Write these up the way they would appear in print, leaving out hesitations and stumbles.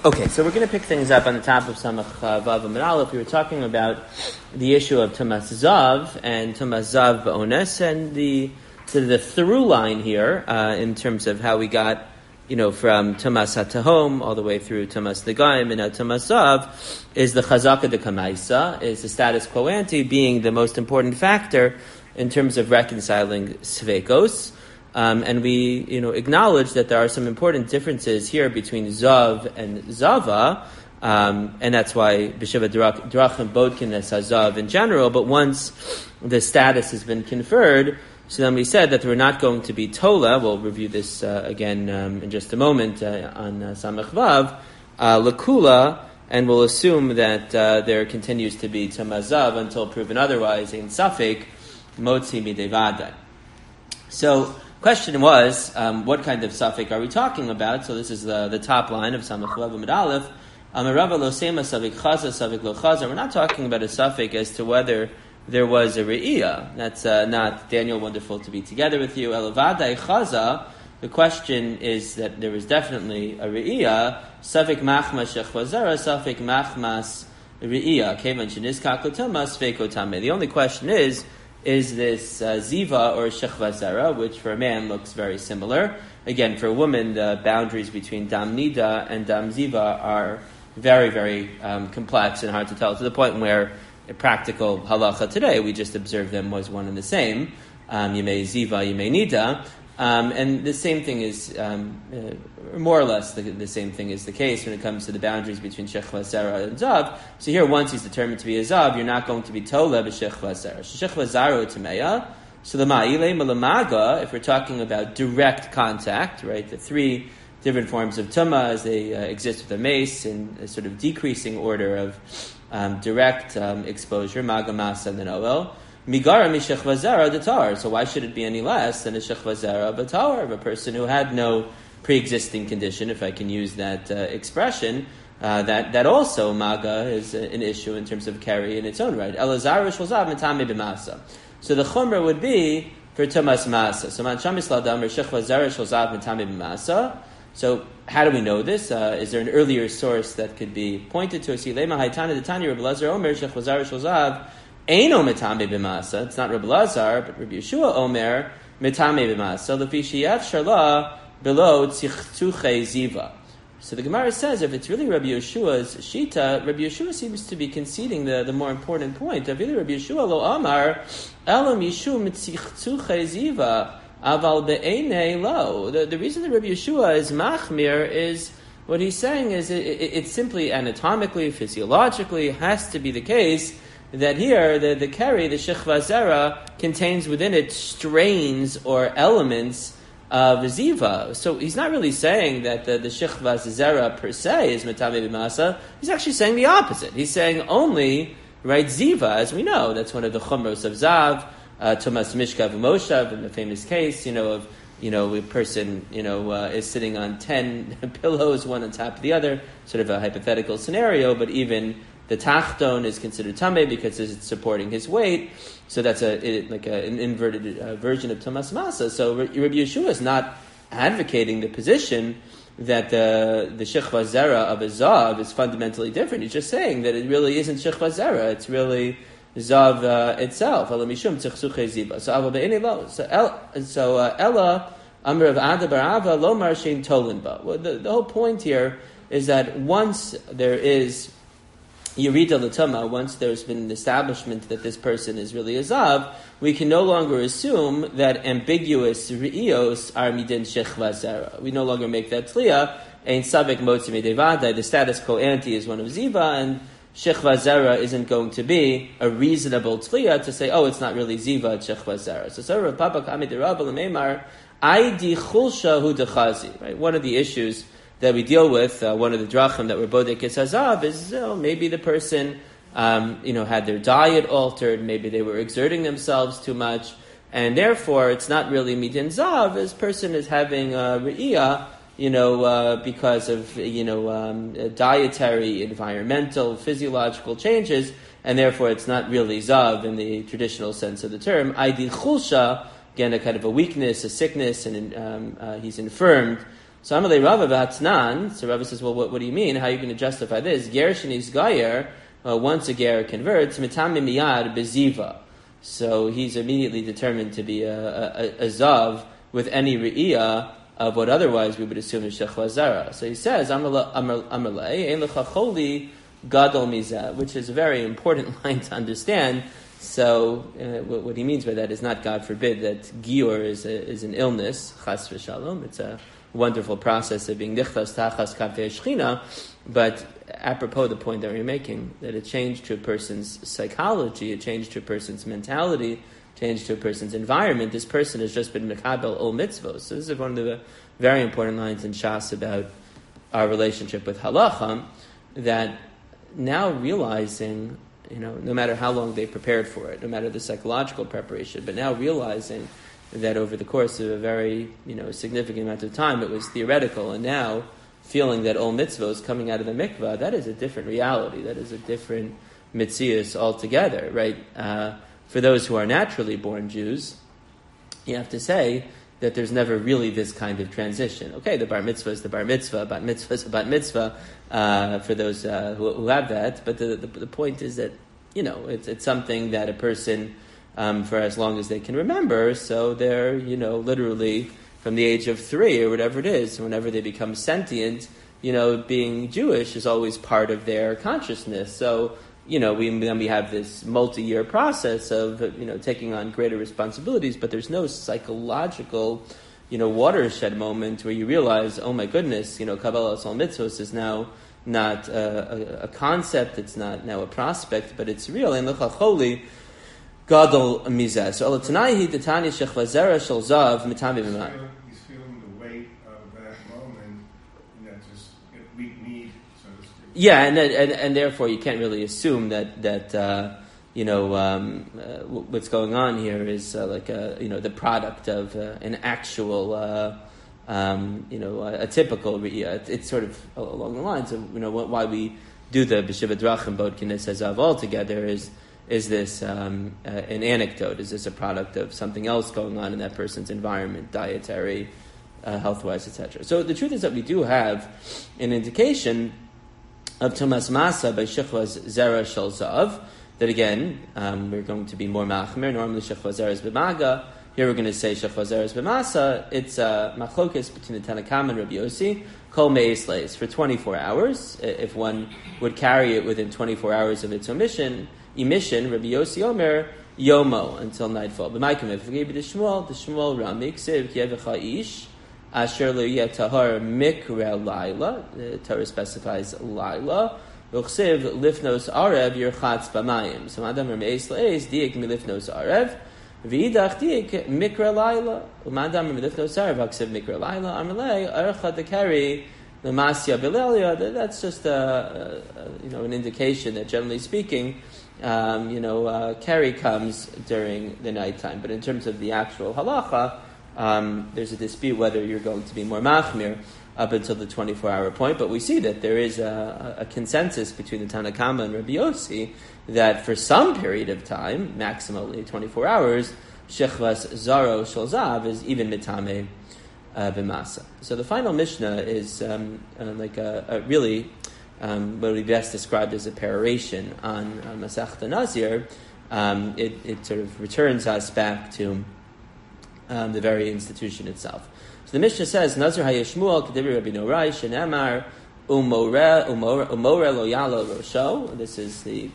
Okay, so we're going to pick things up on the top of Samach Vav Amud Aleph. We were talking about the issue of Tumas Zav and Tumas Zav Ba'ones, and the through line here in terms of how we got, from Tumas HaTahom all the way through Tumas Negaim and now Tumas Zav is the Chazaka de Kamaisa, is the status quo ante being the most important factor in terms of reconciling Sveikos. And we, acknowledge that there are some important differences here between Zav and Zava, and that's why B'Shiva Drachim Bodkin as Zav in general, but once the status has been conferred, so then we said that we're not going to be Tola, we'll review this again in just a moment on Samach Vav, Lakula, and we'll assume that there continues to be Tamazav until proven otherwise, in Safek, Motzi Midevadai. So, question was, what kind of suffix are we talking about? So this is the top line of Samach Vav Amud Aleph. Amarava lo sema suffix chaza, suffix lo chaza. We're not talking about a suffix as to whether there was a re'iyah. That's not Daniel, wonderful to be together with you. Elavadai chaza. The question is that there was definitely a re'iyah. Suffix machmas shechvazara, suffix machmas re'iyah. Kevan shenizkak l'tumas feiko tameh. The only question is this ziva or shechva zera, which for a man looks very similar. Again, for a woman, the boundaries between dam nida and dam ziva are very, very complex and hard to tell, to the point where a practical halacha today, we just observe them as one and the same. Yemei ziva, yemei nida. And the same thing is, more or less, the same thing is the case when it comes to the boundaries between Shechva Zara and Zav. So here, once he's determined to be a Zav, you're not going to be Tola b'Shechva Zara. Shechva Zara Tameya. So the Ma'ile Malamaga, if we're talking about direct contact, right, the three different forms of Tuma as they exist with a mace in a sort of decreasing order of direct exposure, Maga Masa and then Oel. Migara mi shechva zara datar. So why should it be any less than a shechva zara batar of a person who had no pre-existing condition, if I can use that expression? That also maga is an issue in terms of carry in its own right. Elazar shalzav mitame b'masa. So the chumrah would be for tumas masa. So man shamis ladam or shechva zara shalzav mitame b'masa. So how do we know this? Is there an earlier source that could be pointed to us? Lema haytana detani Rabbi Lazar Omer shechva zara shalzav. Eino mitame b'masa. It's not Rabbi Lazar, but Rabbi Yeshua Omer mitame b'masa. Lefi sheyef sharla below tzichtuche ziva. So the Gemara says, if it's really Rabbi Yeshua's shita, Rabbi Yeshua seems to be conceding the more important point. If really Rabbi Yeshua lo amar elam yishu mitzichtuche ziva aval be'enei lo. The reason that Rabbi Yeshua is machmir is what he's saying is it's simply anatomically, physiologically has to be the case that here, the keri, the shechva zera, contains within it strains or elements of ziva. So he's not really saying that the shechva zera per se is metame b'masa. He's actually saying the opposite. He's saying only, right, ziva, as we know. That's one of the chumros of zav, Tumas Mishka v'moshav, in the famous case, of a person, is sitting on 10 pillows, one on top of the other, sort of a hypothetical scenario, but even the tachton is considered tameh because it's supporting his weight, so that's an inverted version of Tumas Masa. So Rabbi Yeshua is not advocating the position that the shechva zera of a zav is fundamentally different. He's just saying that it really isn't shechva zera; it's really zav itself. So Ella Amr of Ada Barava Lomar Shein Tolinba. Well, the whole point here is that once there is Yerida L'Tama, once there's been an establishment that this person is really a Zav, we can no longer assume that ambiguous Re'iyos are Midin Shechva Zera. We no longer make that Tliya. Ein Savik Motzi Medevadai, the status quo ante is one of Ziva, and Shechva Zera isn't going to be a reasonable Tliya to say, it's not really Ziva, it's Shechva Zera. So Sarah Papa Kamid Rabba L'Meimar, Aidi Chulsha Hu Dechazi, right? One of the issues that we deal with, one of the drachim that we're bodek is hazav, is maybe the person, had their diet altered, maybe they were exerting themselves too much, and therefore it's not really midin zav. This person is having a re'iyah, because of dietary, environmental, physiological changes, and therefore it's not really zav in the traditional sense of the term. Aidi chulsha, again, a kind of a weakness, a sickness, and he's infirmed So Amalei Rava V'Hatznan, so Rava says, well, what do you mean? How are you going to justify this? Ger Sheni's Gayer, once a ger converts, Mitam Miyad Beziva. So he's immediately determined to be a zav with any re'iyah of what otherwise we would assume is shechva zara. So he says, Amalei, Ein Lecha Choli Gadol Mizah, which is a very important line to understand. So what he means by that is not, God forbid, that gior is an illness, chas v'shalom. It's a wonderful process of being nichtas tachas kavei shechina, but apropos the point that we're making, that a change to a person's psychology, a change to a person's mentality, change to a person's environment, this person has just been mekabel ol mitzvos. So this is one of the very important lines in Shas about our relationship with halacha, that now realizing, no matter how long they prepared for it, no matter the psychological preparation, but now realizing that over the course of a very, significant amount of time, it was theoretical, and now feeling that all mitzvahs coming out of the mikvah, that is a different reality. That is a different mitzias altogether, right? For those who are naturally born Jews, you have to say that there's never really this kind of transition. Okay, the bar mitzvah is the bar mitzvah, bat mitzvah is the bat mitzvah, for those who have that. But the point is that, it's something that a person, for as long as they can remember, so they're, literally from the age of 3 or whatever it is, whenever they become sentient, being Jewish is always part of their consciousness. So, we have this multi-year process of, taking on greater responsibilities, but there's no psychological, watershed moment where you realize, oh my goodness, Kabbalah Sol Mitzvos is now not a concept, it's not now a prospect, but it's real. And Lecha Choli Gadol Mizeh. So Olatanai Titani Shechva Zera Shel Zav Mitami B'Man. He's feeling the weight of that moment, just weak need, so to speak. Yeah, and therefore you can't really assume that what's going on here is the product of an actual a typical riyah. It's sort of along the lines of why we do the b'shiva drachim bodkinis hazav all together is this an anecdote? Is this a product of something else going on in that person's environment, dietary, health-wise, etc.? So the truth is that we do have an indication of Tumas Masa by Shechvas Zera Shel Zav, that again, we're going to be more machmer. Normally Shechvas Zera is b'maga. Here we're going to say Shechvas Zera is b'masa. It's a machlokes between the Tanna Kamma and Rabbi Yossi, kol me'es leis, for 24 hours. If one would carry it within 24 hours of its emission, Rabbi Yossi Omer, Yomo, until nightfall. B'maikim, if we gave the Shmuel Rami, Ksiv, Kievecha Ish, Asher Lo Yeh Tahar Mikra Laila, the Torah specifies Laila, Uksiv Lifnos Arev Yerchatz B'mayim. So Adam Remeis Leis, Diik Milifnos Arev, V'idach Diik Mikra Laila, Umadam Milifnos Arev, Uksiv Mikra Laila, Amalei, Archa Dekari, Lemasya Bilelia. That's just an indication that generally speaking, carry comes during the nighttime. But in terms of the actual halacha, there's a dispute whether you're going to be more machmir up until the 24-hour point. But we see that there is a consensus between the Tanna Kamma and Rabbi Yossi that for some period of time, maximally 24 hours, shechvas zaro shel zav is even mitame b'masa. So the final Mishnah is really what we best described as a peroration on Masechta Nazir. It sort of returns us back to the very institution itself. So the Mishnah says, Nazir hayeshmuel k'dibri Rabbi Norai shenemar umore lo yalo rosho. This is the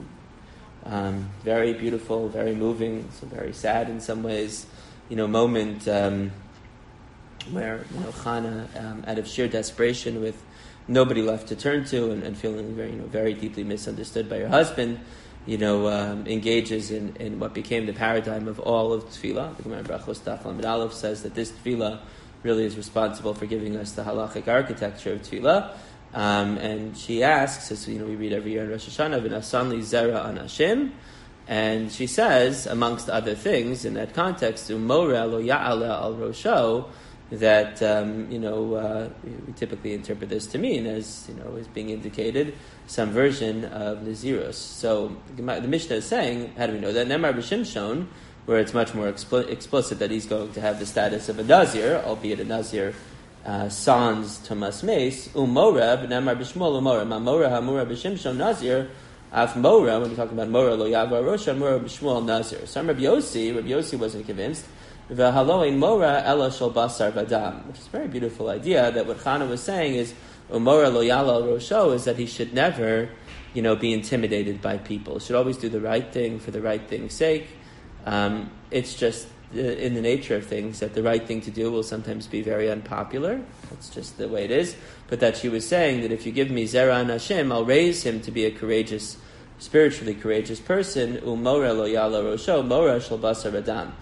very beautiful, very moving, so very sad in some ways, moment where Chana, out of sheer desperation, with nobody left to turn to, and feeling very, very deeply misunderstood by her husband, engages in what became the paradigm of all of tefillah. The Gemara Brachos Daf Lamed Aleph says that this tefillah really is responsible for giving us the halachic architecture of tefillah. And she asks, as we read every year in Rosh Hashanah, "V'nasan li zera anashim," and she says, amongst other things, in that context, "Umora lo ya'ala al rosho," that we typically interpret this to mean as being indicated some version of Naziros. So the Mishnah is saying, how do we know that? Nemar b'Shimshon, where it's much more explicit that he's going to have the status of a Nazir, albeit a Nazir sans Tumas Meis, Umora, B'nemar B'Shmuel Umora, Ma'mora Hamura B'Shimshon Nazir, Af Mora, when we're talking about Mora, Lo Yava Rosha, Mora B'Shmuel Nazir. Some Rabbi Yossi wasn't convinced, V'haloin Mora Ela Shel Basar Vadam, which is a very beautiful idea, that what Chana was saying is, Umora Lo Yala Rosho, is that he should never, be intimidated by people. He should always do the right thing for the right thing's sake. It's just in the nature of things that the right thing to do will sometimes be very unpopular. That's just the way it is. But that she was saying that if you give me Zera Nashim, I'll raise him to be a courageous, spiritually courageous person. Umora Lo Yala Rosho, Mora Shel Basar Adam.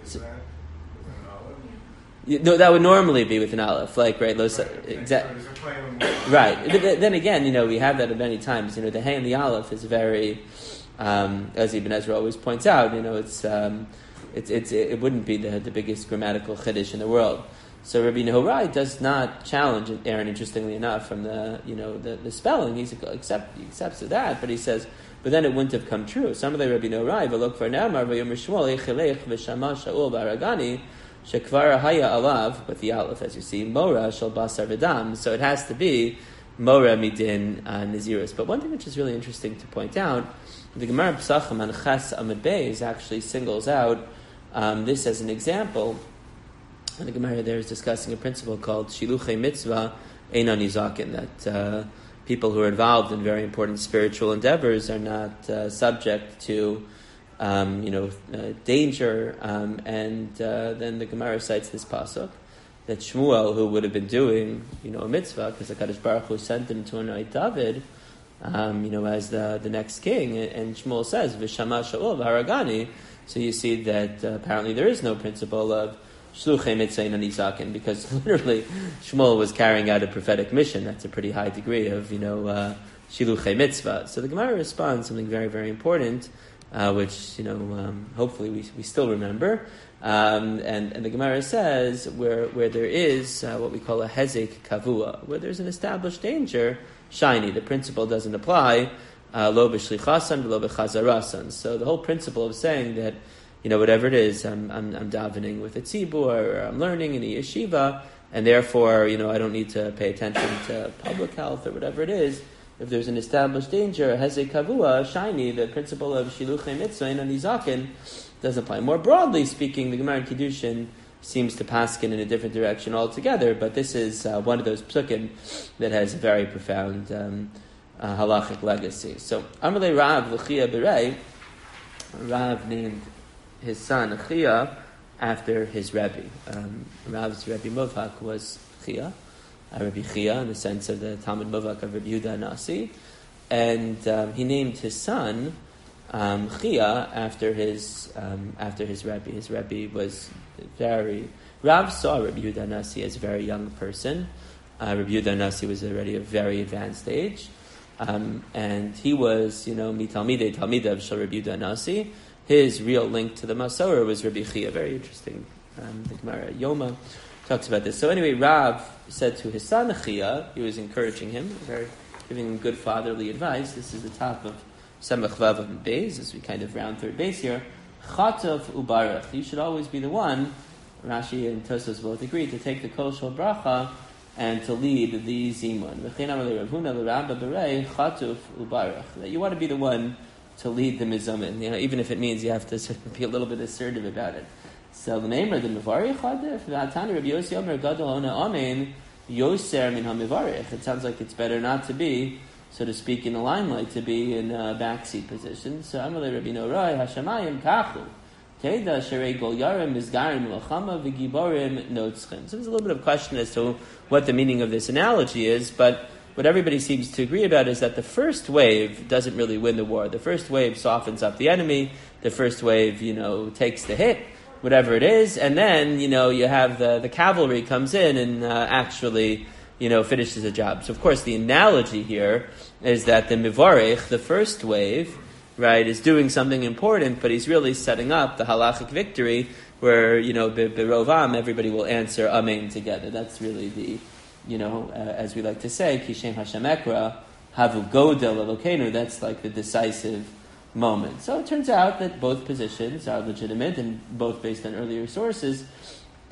No, that would normally be with an aleph, right? Right. Then again, we have that many times. The hay and the aleph is very, as Ibn Ezra always points out. It wouldn't be the biggest grammatical chiddush in the world. So Rabbi Nehorai does not challenge Aaron, interestingly enough, from the spelling. He accepts that, but he says, but then it wouldn't have come true. Some of the Rabbi Nehorai look for Ne'amar v'yomer Shmuel echelech v'shama Shaul baragani shekvar haya alav, with the aleph, as you see, Mora shel basar v'dam. So it has to be Mora midin Nazirus. But one thing which is really interesting to point out, the Gemara Pesachim on Ches Amud Beis actually singles out this as an example. And the Gemara there is discussing a principle called Shiluchei Mitzvah Einan Nizakin, that people who are involved in very important spiritual endeavors are not subject to danger. And then the Gemara cites this pasuk that Shmuel, who would have been doing a mitzvah because the Kadosh Baruch Hu sent him to anoint David, as the next king, and Shmuel says V'shama Shaul v'haragani. So you see that apparently there is no principle of Shluchei Mitzvah Einan Nizakin, because literally Shmuel was carrying out a prophetic mission. That's a pretty high degree of Shiluchei Mitzvah. So the Gemara responds something very, very important, which hopefully we still remember. And the Gemara says where there is what we call a hezek kavua, where there's an established danger, shiny, the principle doesn't apply. Lo b'shlichasan, lo b'chazarasan. So the whole principle of saying that, whatever it is, I'm davening with a tzibur, or I'm learning in a yeshiva, and therefore, I don't need to pay attention to public health or whatever it is. If there's an established danger, hezek kavua, shiny, the principle of shiluchei mitzvah einan nizakin doesn't apply. More broadly speaking, the Gemara in Kiddushin seems to paskin in a different direction altogether, but this is one of those psukim that has a very profound halachic legacy. So, Amalei Rav L'chia Berei, Rav named his son Chia after his Rebbe. Rav's Rebbe Movhak was Chia, Rabbi Chia, in the sense of the Talmud Movhak of Rabbi Yehuda Nasi, and he named his son Chia after his Rebbe. His Rebbe was Rav saw Rabbi Yehuda Nasi as a very young person. Rabbi Yehuda Nasi was already a very advanced age. And he was, mitalmidei talmidav shel Rabbi Yehuda Nasi. His real link to the Masorah was Rabbi Chia. Very interesting. The Gemara Yoma talks about this. So anyway, Rav said to his son Chia, he was encouraging him, giving him good fatherly advice. This is the top of Samach Vav of Beis, as we kind of round third base here. Chatav ubarach. You should always be the one, Rashi and Tosfos both agree, to take the kol shel bracha and to lead the zimun. That you want to be the one to lead the mizamin, even if it means you have to sort of be a little bit assertive about it. So the name of the mivarich hadif, v'atani Rabbi Yossi Omer gadol ona amen yoser min hamivarich. It sounds like it's better not to be, so to speak, in the limelight, to be in a backseat position. So Amalei Rabbi Norai Hashamayim kachu. So there's a little bit of question as to what the meaning of this analogy is, but what everybody seems to agree about is that the first wave doesn't really win the war. The first wave softens up the enemy. The first wave, takes the hit, whatever it is, and then, you have the cavalry comes in and actually, finishes the job. So, of course, the analogy here is that the mivarech, the first wave, right, is doing something important, but he's really setting up the halachic victory where, berovam, everybody will answer amen together. That's really the, as we like to say, kishem Hashem ekra, havu godel elokenu, that's like the decisive moment. So it turns out that both positions are legitimate and both based on earlier sources.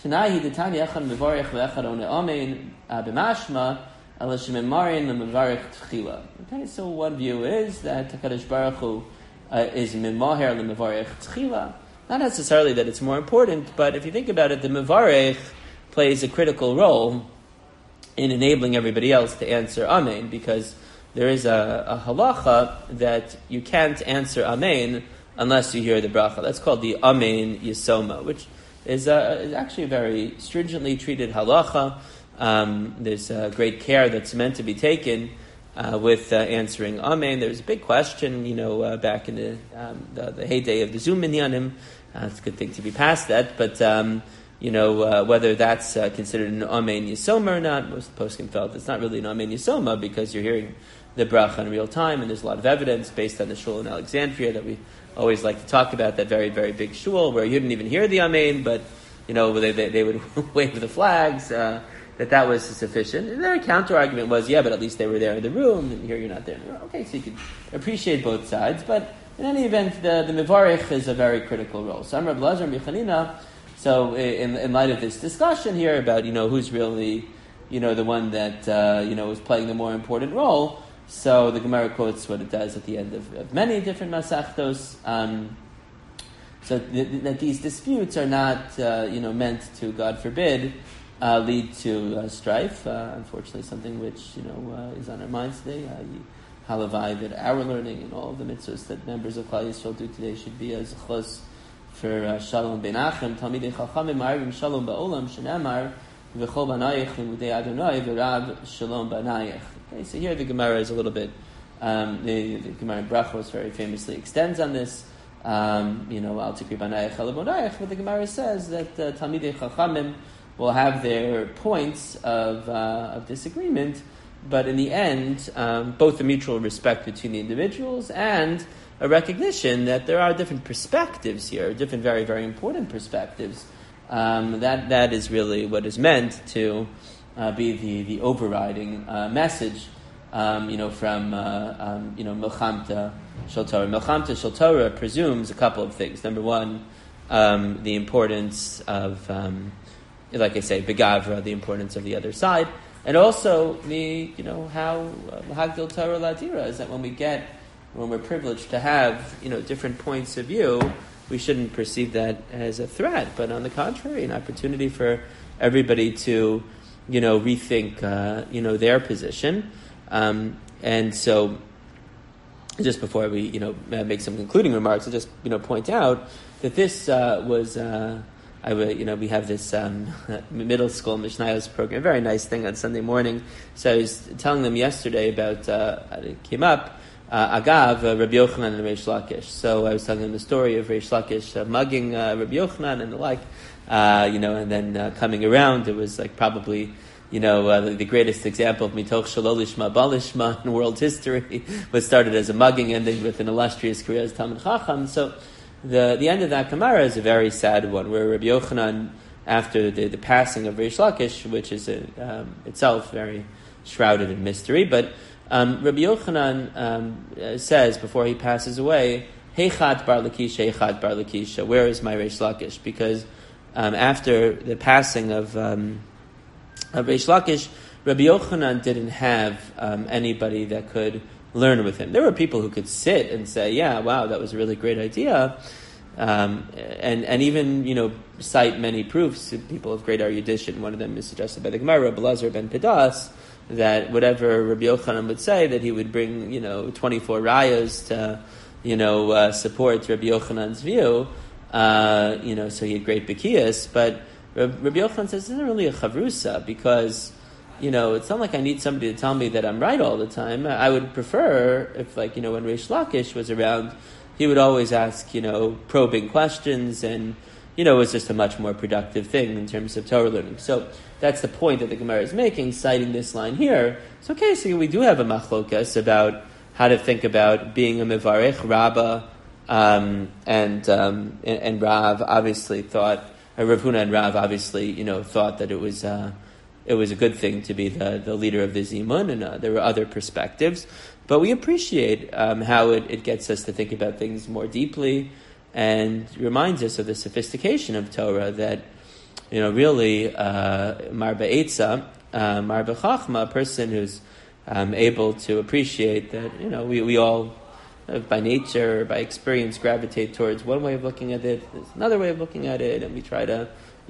Tanahi detanya echad mevarich ve'echad ona amen b'mashma ala shememarin lemevarich tchila. Okay, so one view is that HaKadosh Baruch Hu is memaher lemevarich tchila. Not necessarily that it's more important, but if you think about it, the mevarich plays a critical role in enabling everybody else to answer amen, because there is a halacha that you can't answer amen unless you hear the bracha. That's called the amen yisoma, which is actually a very stringently treated halacha. There's great care that's meant to be taken with answering amen. There's a big question, back in the heyday of the Zoom minyanim. It's a good thing to be past that, but whether that's considered an amen yisoma or not. Most poskim felt it's not really an amen yisoma because you're hearing the bracha in real time, and there's a lot of evidence based on the shul in Alexandria that we always like to talk about, that very, very big shul where you didn't even hear the amen, but they would wave the flags, that was sufficient. And their counter argument was, yeah, but at least they were there in the room, and here you're not there in the room. Okay, so you can appreciate both sides, but in any event, the mevarich is a very critical role. So Amar Blazer Michanina. So in light of this discussion here about who's really the one that was playing the more important role. So the Gemara quotes what it does at the end of many different masachtos. So that these disputes are not, meant to, God forbid, lead to strife. Unfortunately, something which is on our minds today. Halavai, that our learning and all of the mitzvahs that members of Klal Yisrael do today should be as chos for Shalom Ben Achem. Talmidei Chachamim Ma'arvim Shalom Ba'olam Shenamar V'chol Banayich Limudei Adonai V'Rav Shalom Banayich. Okay, so here the Gemara is a little bit, the Gemara in Brachos very famously extends on this, Al Tikri Banayich Al Bonayich, but the Gemara says that Talmidei Chachamim will have their points of disagreement, but in the end, both the mutual respect between the individuals and a recognition that there are different perspectives here, different very, very important perspectives. That is really what is meant to be the overriding message, from Milchamta Shel Torah. Milchamta Shel Torah presumes a couple of things. Number one, the importance of, like I say, Begavra, the importance of the other side, and also how Hagdil Torah Ladira is that when we're privileged to have different points of view, we shouldn't perceive that as a threat, but on the contrary, an opportunity for everybody to rethink their position. And so just before we make some concluding remarks, I'll just point out that this was we have this middle school Mishnayos program, a very nice thing on Sunday morning. So I was telling them yesterday about it came up Agav Rabbi Yochanan and Reish Lakish. So I was telling them the story of Reish Lakish mugging Rabbi Yochanan and the like, and then coming around. It was like probably the greatest example of mitoch shalolishma balishma in world history. Was started as a mugging, ending with an illustrious career as Talmid Chacham. So the end of that Gemara is a very sad one, where Rabbi Yochanan, after the passing of Reish Lakish, which is itself very shrouded in mystery, but Rabbi Yochanan says before he passes away, Heichat bar Lakisha, Heichat bar Lakisha, where is my Reish Lakish? Because after the passing of Reish Lakish, Rabbi Yochanan didn't have anybody that could learn with him. There were people who could sit and say, yeah, wow, that was a really great idea, and even cite many proofs, people of great erudition. One of them is suggested by the Gemara, Rabbi Lazar ben Pedas, that whatever Rabbi Yochanan would say, that he would bring 24 rayas to support Rabbi Yochanan's view, so he had great bekiyas. But Rabbi Yochanan says, this isn't really a chavrusa, because it's not like I need somebody to tell me that I'm right all the time. I would prefer if, when Reish Lakish was around, he would always ask, probing questions, and, it was just a much more productive thing in terms of Torah learning. So that's the point that the Gemara is making, citing this line here. So, okay, so we do have a machlokas about how to think about being a mevarich. Rabbah and Rav obviously thought, Rav Huna and Rav obviously, thought that it was a good thing to be the leader of the Zimun, and there were other perspectives. But we appreciate how it gets us to think about things more deeply, and reminds us of the sophistication of Torah, that really marba etza, marba chachma, a person who's able to appreciate that, we all by nature, by experience, gravitate towards one way of looking at it. There's another way of looking at it, and we try to,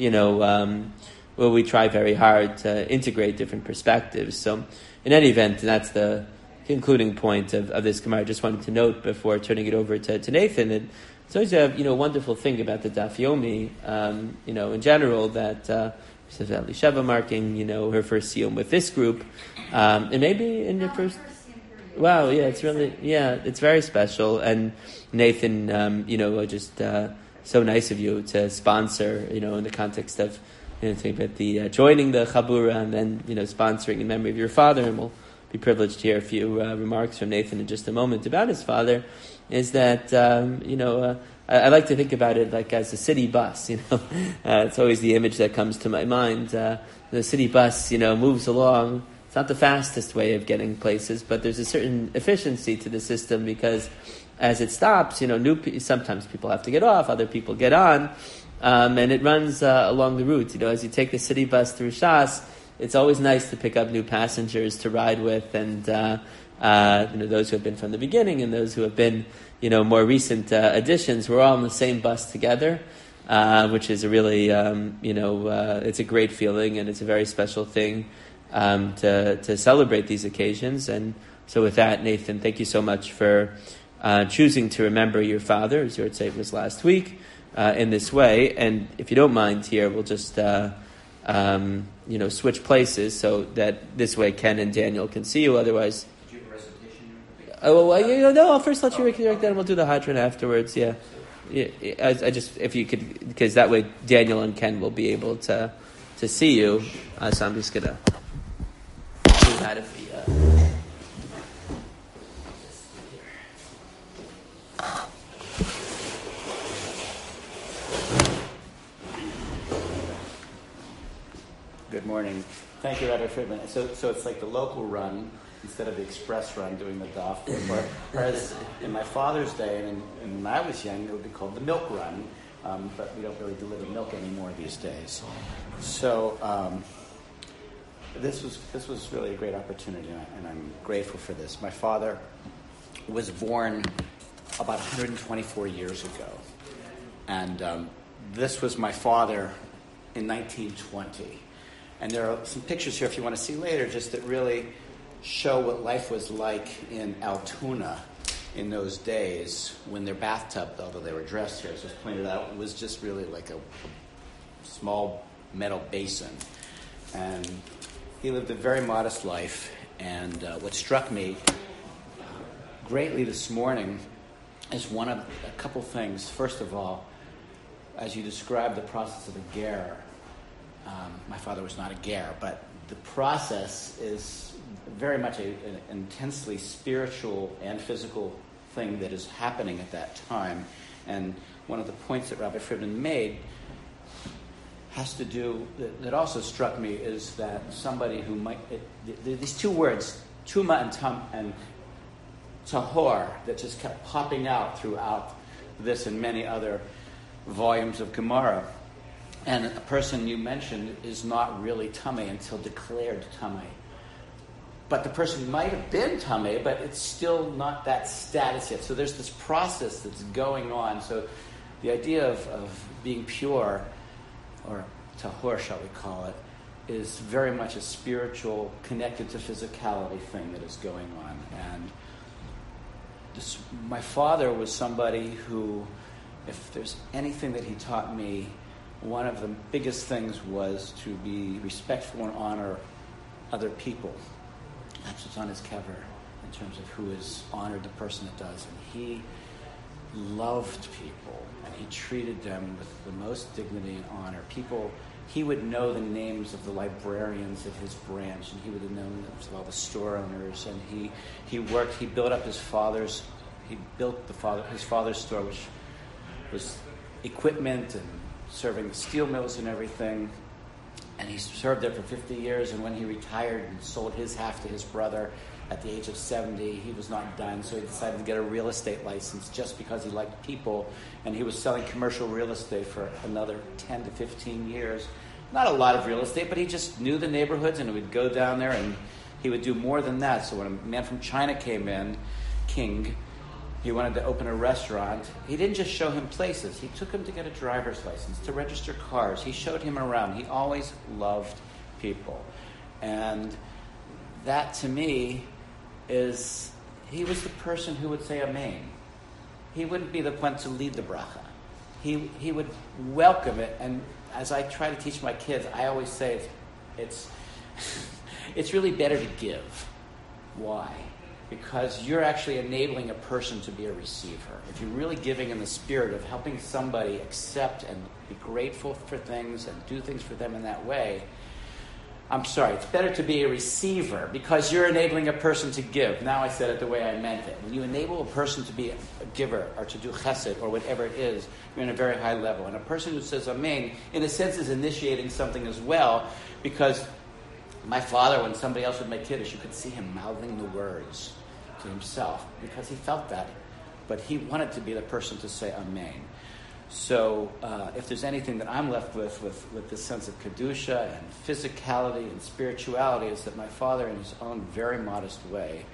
we try very hard to integrate different perspectives. So, in any event, that's the concluding point of this Gemara. I just wanted to note before turning it over to Nathan, and it's always a wonderful thing about the Daf Yomi, in general, that Elisheva marking, her first siyum with this group, and maybe in your first. Wow, yeah, it's very special. And Nathan, just so nice of you to sponsor, in the context of, think about the joining the Chabura and then, sponsoring in memory of your father. And we'll be privileged to hear a few remarks from Nathan in just a moment about his father. Is that, I like to think about it like as a city bus, it's always the image that comes to my mind. The city bus, moves along. It's not the fastest way of getting places, but there's a certain efficiency to the system because as it stops, sometimes people have to get off, other people get on, and it runs along the route. As you take the city bus through Shas, it's always nice to pick up new passengers to ride with, and those who have been from the beginning and those who have been, more recent additions. We're all on the same bus together, which is a really, it's a great feeling and it's a very special thing. To celebrate these occasions. And so with that, Nathan, thank you so much for choosing to remember your father, as your tzeit was last week, in this way. And if you don't mind here, we'll just switch places so that this way Ken and Daniel can see you. Otherwise, did you have a recitation? No, I'll first let you recollect that and we'll do the Hadran afterwards. Yeah. I just, if you could, because that way Daniel and Ken will be able to see you. So I'm just gonna out of the Good morning. Thank you, Rabbi Friedman. So it's like the local run instead of the express run doing the daf. Whereas in my father's day and when I was young, it would be called the milk run, but we don't really deliver milk anymore these days. So. This was really a great opportunity, and I'm grateful for this. My father was born about 124 years ago, and this was my father in 1920. And there are some pictures here, if you want to see later, just that really show what life was like in Altoona in those days when their bathtub, although they were dressed here, as was pointed out, was just really like a small metal basin. And he lived a very modest life, and what struck me greatly this morning is a couple things. First of all, as you described the process of a ger, my father was not a ger, but the process is very much an intensely spiritual and physical thing that is happening at that time. And one of the points that Rabbi Friedman made has to do, that also struck me, is that somebody who might, these two words, tuma and tahor, that just kept popping out throughout this and many other volumes of Gemara. And a person you mentioned is not really tamei until declared tamei. But the person might have been tamei, but it's still not that status yet. So there's this process that's going on. So the idea of being pure, or tahor, shall we call it, is very much a spiritual, connected to physicality thing that is going on. And my father was somebody who, if there's anything that he taught me, one of the biggest things was to be respectful and honor other people. That's what's on his kever in terms of who is honored, the person that does. And he loved people, and he treated them with the most dignity and honor. He would know the names of the librarians of his branch, and he would have known the names of all the store owners. And he built his father's store, which was equipment and serving the steel mills and everything. And he served there for 50 years, and when he retired and sold his half to his brother at the age of 70, he was not done, so he decided to get a real estate license just because he liked people, and he was selling commercial real estate for another 10 to 15 years, not a lot of real estate, but he just knew the neighborhoods, and he would go down there, and he would do more than that. So when a man from China came in, King, he wanted to open a restaurant. He didn't just show him places. He took him to get a driver's license, to register cars. He showed him around. He always loved people. And that, to me, is, he was the person who would say amen. He wouldn't be the one to lead the bracha. He would welcome it. And as I try to teach my kids, I always say it's really better to give. Why? Because you're actually enabling a person to be a receiver. If you're really giving in the spirit of helping somebody accept and be grateful for things and do things for them in that way, I'm sorry, it's better to be a receiver because you're enabling a person to give. Now I said it the way I meant it. When you enable a person to be a giver or to do chesed or whatever it is, you're in a very high level. And a person who says amen, in a sense, is initiating something as well, because my father, when somebody else would make kiddush, you could see him mouthing the words to himself because he felt that. But he wanted to be the person to say amen. So if there's anything that I'm left with this sense of kedusha and physicality and spirituality, is that my father, in his own very modest way,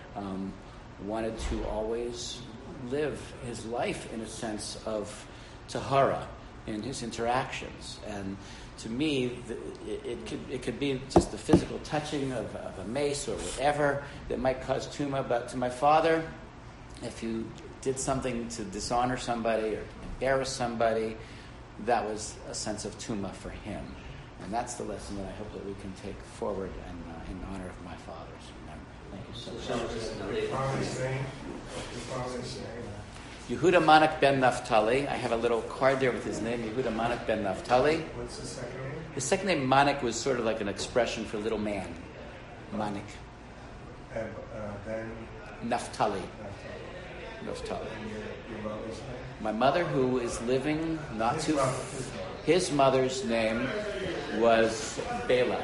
wanted to always live his life in a sense of tahara in his interactions. And to me, it could be just the physical touching of a mace or whatever that might cause tumah. But to my father, if you did something to dishonor somebody or embarrass somebody, that was a sense of tumah for him. And that's the lesson that I hope that we can take forward in honor of my fathers. Thank you so much. Your father's name? Your father's name? Yehuda Manik ben Naphtali. I have a little card there with his name, Yehuda Manik ben Naphtali. What's the second name? His second name, Manik, was sort of like an expression for little man. Manik. And then? Naphtali. Naphtali. And your mother's name? My mother, who is living not too... His mother's name was Bela.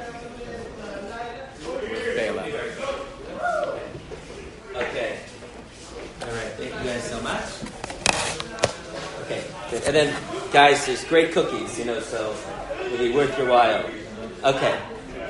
Bela. Okay. All right. Thank you guys so much. Okay. And then, guys, there's great cookies, so it'll be worth your while. Okay.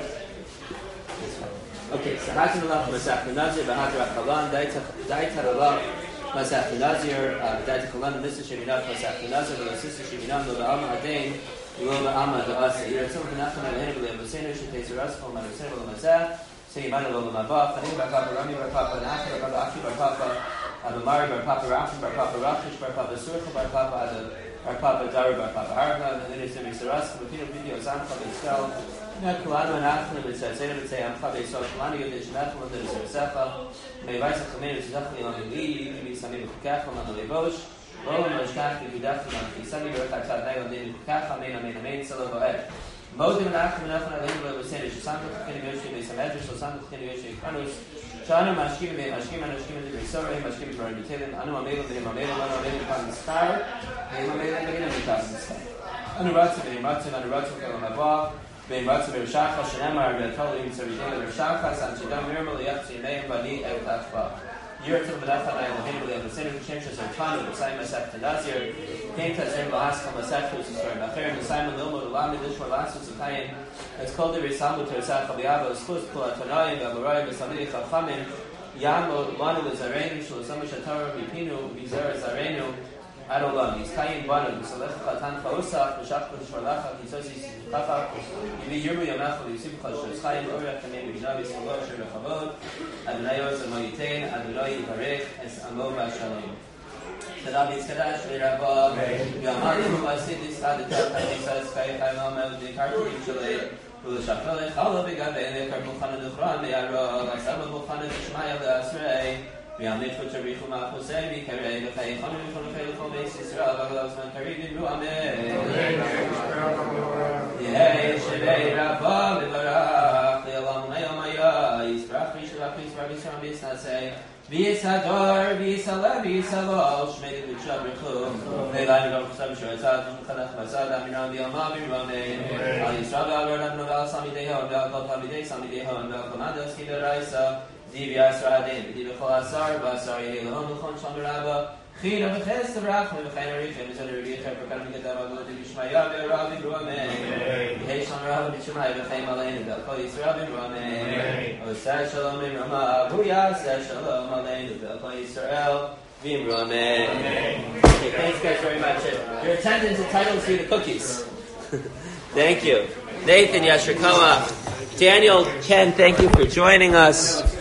Okay, so Hatim Allah Masach Nazir, Bahadra Kalan, Daitar Allah Masach Nazir, Daitar Kalan, Mr. Sheminat Masach Nazir, Sister Sheminat, Loba Amma Adain, Loba Amma Da'asa, Yeratum Nachman Alhena, Lebusenu, Shetazer Rasfo, Manusenu, Lamazah, Sayyimana Loba Mabah, Fanim Barpapa, Rami Barpapa, Nachar Barpapa, Aki Barpapa, Abamari Barpapa, Rafim Barpapa, Rafish Barpapa, Surcha Barpapa, Barpapa, Daru Barpapa, Arva, and then it's Simi Saras, Filipino Video, Zanfa, Biscal, Kulanu and Achman, but says, Zayna, but say, I'm Chabe, so Kulanu, Yodish, Methel, and then Sefa, May Vice of Kamenu, Zachli, on the Lee, Kimi Sami, Kukafam, on the Lebosh, Roland, Moshkaf, Yudafi, on the Sami, Berkata, Nay, on the Kukafam, Amen, Salo, Boed. Modim and Achman, Achman, Amen, was saying, Shantu, Kini, Yoshi, May Samadri, so Santu, Kini, Yoshi, Kanus, Shana, Mashkim, Mashkim, and Mashkim, and the Resora, Mashkim, for Arbitin, Anu, Amen, the Amen, Amen, upon the star, Amen, Amen, upon the star. Anu Ratsu, Anu Ratsu, Kalamabah, Ben Ratsu, Bershacha, Shanamar, Betoli, Sarita, Bershacha, Sanchidam, Mirmal, Yatsi, Name, Bani, El Tachba. Yurtul Madafa, I am Hindu, the Senator Changes of Tanu, the Simon Seth Nazir, came to Zem Lahaska, Masatu, Macher, the Simon Lilmo, the Lami, Lishwar Lasu, Sakayan, as called the Risamu to Sachabiabo, Slus, Kulatanai, Babarai, Basamini, Chachamin, Yamo, Manu, Zarenu, Shalosama Shatara, Bipinu, Bizar, Zarenu, Adolam, Iskayin Banu, Salech Katan Fausach, Bishak, Shwarlacha, Kisosi, Kafa, Yibi Yurmu Yamach, Yusibcha, Shaskayin, Oria, Kamei, Binavi, Salo, Shirachavod, Adonai, Zamoyitain, Adonai, Barek, Es Amo, Bashalom. Tadabi Skadash, Rabba, Yamani, Masidis, Aditat, Hadisas, Kai, Kaimama, the Kartu, Chile, Ulashafale, Hala, Bigabe, Karbukhana, Dukhran, Yara, Asaba, Bukhana, Shmaya, Asrei. Yamit for Tarifu Mahusei, Mikare, the Fay, Honey, from the Faithful Basis, Rabba, Karibin, Ruame. Yea, Shebe, Rabba, Libarach, the Alam Mayamaya, Israf, Rabbi Sambis, Nase, Visador, Visala, Visalo, Shmedi, Shabrichu, they line of Sabshuazad, Kanach Mazad, Amiran, the Amabi, Rame, Alisraba, Radam, Sami Deho, Sami Deho, and Belcomandas, Kidaraisa. Divi Asradin, Divi Kolasar, Basari, Hilon, Shon Rabba, Chira v'ches t'vrachim v'chayin arichim v'zon arichim v'kan v'getam avod v'yishmaya v'rav v'ru amen. V'heisham rav v'yishmaya v'chayin aleinu v'al Yisrael v'ru amen. Oseh shalom v'rama v'yaseh shalom aleinu v'al Yisrael v'ru amen. Okay, thanks guys very much. Your attendance entitles you to cookies. Thank you. Nathan, Yasher Koach. Daniel, Ken, thank you for joining us.